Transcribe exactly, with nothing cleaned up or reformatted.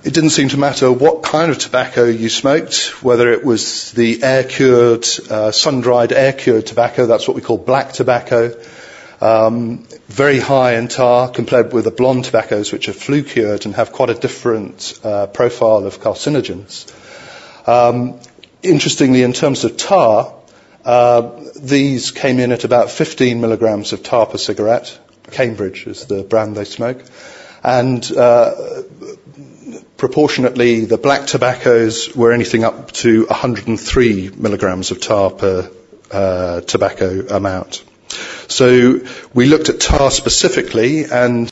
it didn't seem to matter what kind of tobacco you smoked, whether it was the air-cured, uh, sun-dried air-cured tobacco, that's what we call black tobacco, um, very high in tar compared with the blonde tobaccos, which are flue-cured and have quite a different uh, profile of carcinogens. Um, interestingly, in terms of tar, uh, these came in at about fifteen milligrams of tar per cigarette. Cambridge is the brand they smoke. And uh, proportionately, the black tobaccos were anything up to one hundred three milligrams of tar per uh, tobacco amount. So we looked at tar specifically, and